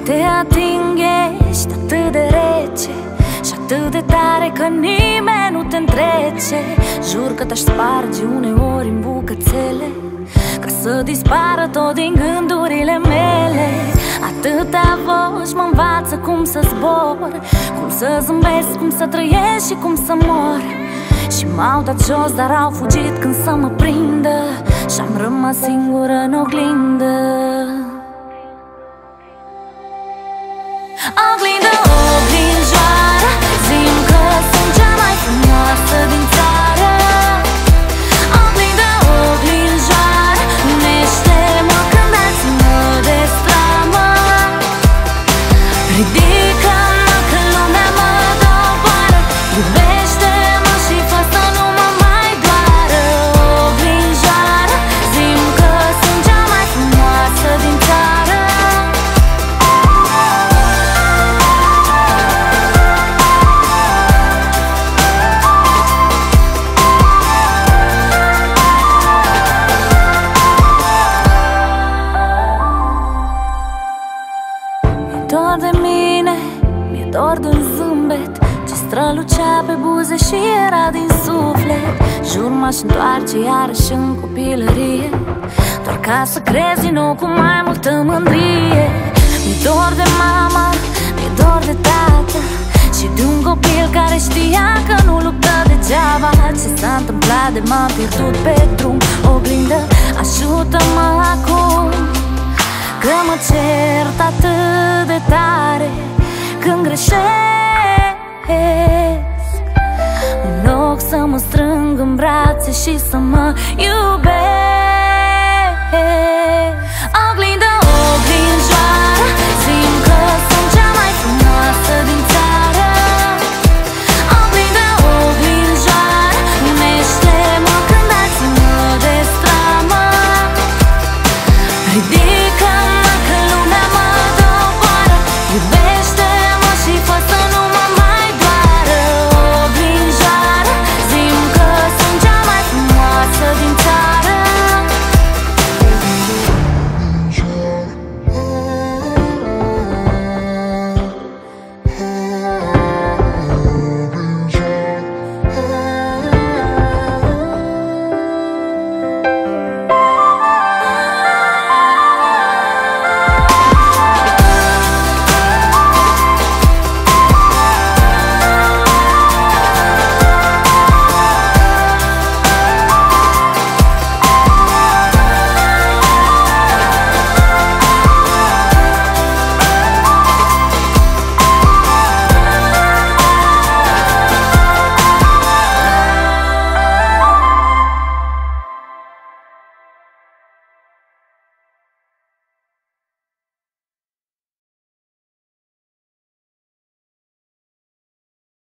Te ating, ești atât de rece și atât de tare că nimeni nu te întrece. Jur că te-aș sparge uneori în bucățele, ca să dispară tot din gândurile mele. Atâtea voci mă învață cum să zbor, cum să zâmbesc, cum să trăiesc și cum să mor. Și m-au dat jos, dar au fugit când să mă prindă, și-am rămas singură în oglindă. Oglindă, oglinjoară, zi-mi că sunt cea mai frumoasă din țară. Oglindă, oglinjoară, unește-mă când dați-mă de stramă. Ridică-mă când lumea mă doboară, iubește-mă și fă să nu mă mai doară. Oglinjoară, zi-mi că sunt cea mai frumoasă din țară. Dor de mine, mi-e dor de un zâmbet ce strălucea pe buze și era din suflet. Jur m-aș întoarce iarăși în copilărie, doar ca să crezi din nou cu mai multă mândrie. Mi-e dor de mama, mi-e dor de tată și de un copil care știa că nu luptă degeaba. Ce s-a întâmplat de m-am pierdut pe drum? Oglindă, ajută-mă acum, că mă cert atât de tare când greșesc. În loc să mă strâng în brațe și să mă iubesc. Oglindă, oglinjoară, zi-mi că sunt cea mai frumoasă din țară. Oglindă, oglinjoară, unește-mă când dați-mă de stramă. Ridică-mă când lumea mă doboară, iubește-mă